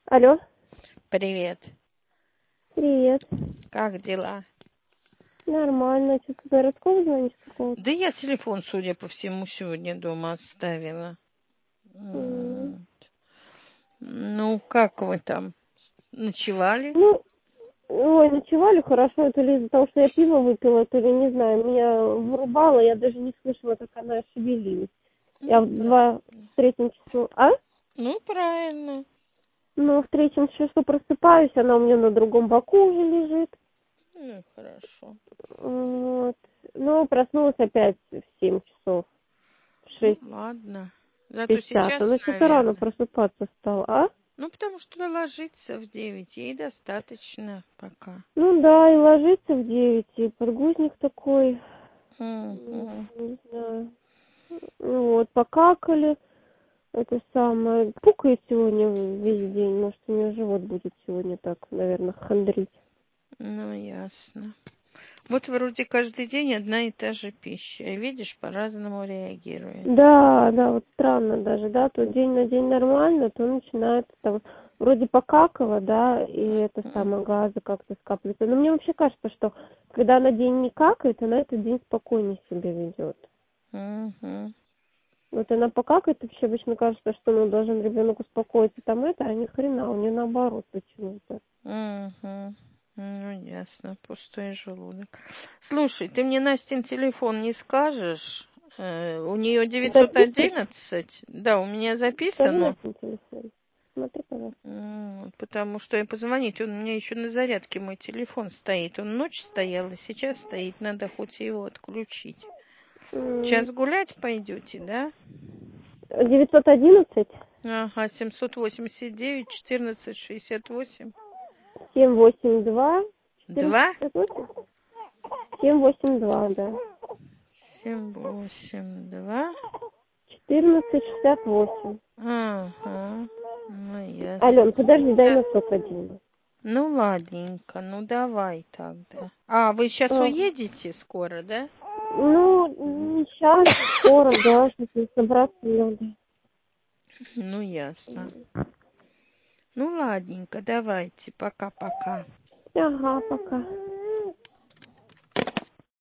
Алло, Привет. привет. Как дела? Нормально. Что, ты городского звонишь какого-то? Да я телефон, судя по всему, сегодня дома оставила. М. Ну, как вы там? Ночевали? Ну, ой, ночевали хорошо, то ли из-за того, что я пиво выпила, то ли не знаю, меня вырубало, я даже не слышала, как она шевелилась. Я Ну, в третьем часу, ну, правильно. Ну, в третьем часу просыпаюсь, она у меня на другом боку уже лежит. Ну, хорошо. Вот. Ну, проснулась опять в 7 часов, в Ну, шесть ладно. Зато пятьдесят. сейчас, Она что-то рано наверное. просыпаться стала. Ну, потому что ложиться в 9 ей достаточно пока. Ну да, и ложится в 9, и подгузник такой, Мгм. не знаю. Ну вот, покакали, это самое. Пукает сегодня весь день, может, у нее живот будет сегодня так, наверное, хандрить. Ну, ясно. Вот вроде каждый день одна и та же пища. И видишь, по-разному реагирует. Да, да, вот странно даже, да, то день на день нормально, то начинается там, вроде покакала, да, и это Мгм. самое, газы как-то скапливаются. Но мне вообще кажется, что когда на день не какает, она этот день спокойнее себя ведет. Мгм. Вот она покакает, вообще обычно кажется, что ну, должен ребенок успокоиться, там это, а ни хрена, у нее наоборот почему-то. Мгм. Ну, ясно, пустой желудок. Слушай, ты мне Настин телефон не скажешь? У нее Записываешь? 911. Да, у меня Скажи на записано. телефон. Смотри, пожалуйста. Потому что я позвонить, он у меня еще на зарядке, мой телефон стоит. Он ночь стоял, и сейчас стоит, надо хоть его отключить. М, Сейчас гулять пойдете, да? 911 Ага, 789 14 68. 782 2? 1468 782, да. 782. 1468. Ага, ну Ален, ясно. подожди, дай Да. на сок один. Ну ладненько, ну давай тогда. А, вы сейчас А, уедете скоро, да? ну, не сейчас, скоро, да, сейчас собраться надо. Ну ясно. Ну ладненько, давайте, пока-пока. Ага, пока.